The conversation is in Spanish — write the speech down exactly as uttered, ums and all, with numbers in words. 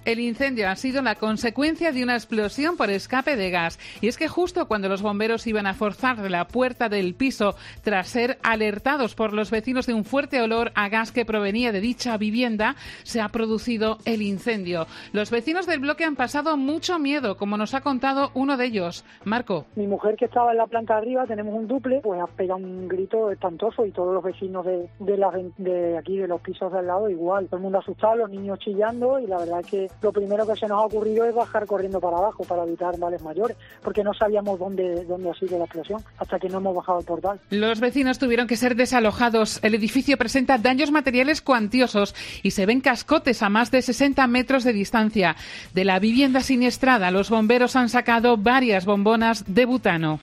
El incendio ha sido la consecuencia de una explosión por escape de gas. Y es que justo cuando los bomberos iban a forzar la puerta del piso tras ser alertados por los vecinos de un fuerte olor a gas que provenía de dicha vivienda, se ha producido el incendio. Los vecinos del bloque han pasado mucho miedo, como nos ha contado uno de ellos. Marco. Mi mujer, que estaba en la planta de arriba, tenemos un duple, pues ha pegado un grito espantoso y todos los vecinos de, de, la, de aquí, de los pisos de al lado, igual. Todo el mundo asustado, los niños chillando, y la verdad es que lo primero que se nos ha ocurrido es bajar corriendo para abajo para evitar males mayores, porque no sabíamos dónde, dónde ha sido la explosión hasta que no hemos bajado el portal. Los vecinos tuvieron que ser desalojados. El edificio presenta daños materiales cuantiosos y se ven cascotes a más de sesenta metros de distancia. De la vivienda siniestrada, los bomberos han sacado varias bombonas de butano.